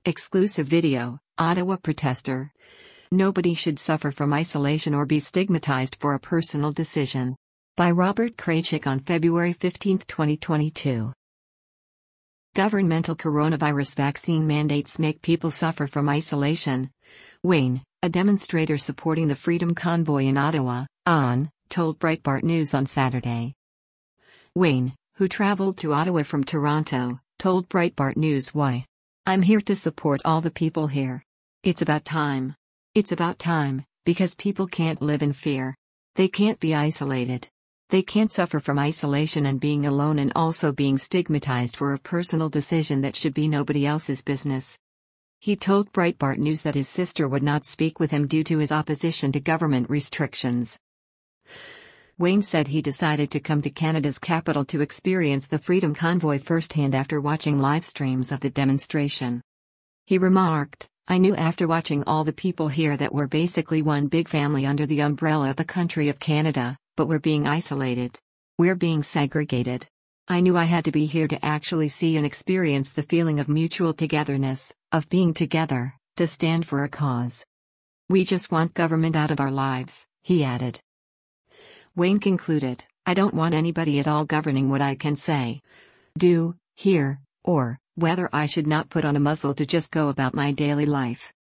Exclusive video, Ottawa protester. Nobody should suffer from isolation or be stigmatized for a personal decision. By Robert Kraychik on February 15, 2022. Governmental coronavirus vaccine mandates make people suffer from isolation. Wayne, a demonstrator supporting the Freedom Convoy in Ottawa, told Breitbart News on Saturday. Wayne, who traveled to Ottawa from Toronto, told Breitbart News why. "I'm here to support all the people here. It's about time. It's about time, because people can't live in fear. They can't be isolated. They can't suffer from isolation and being alone and also being stigmatized for a personal decision that should be nobody else's business." He told Breitbart News that his sister would not speak with him due to his opposition to government restrictions. Wayne said he decided to come to Canada's capital to experience the Freedom Convoy firsthand after watching live streams of the demonstration. He remarked, "I knew after watching all the people here that we're basically one big family under the umbrella of the country of Canada, but we're being isolated. We're being segregated. I knew I had to be here to actually see and experience the feeling of mutual togetherness, of being together, to stand for a cause. We just want government out of our lives," he added. Wayne concluded, "I don't want anybody at all governing what I can say, do, hear, or whether I should not put on a muzzle to just go about my daily life.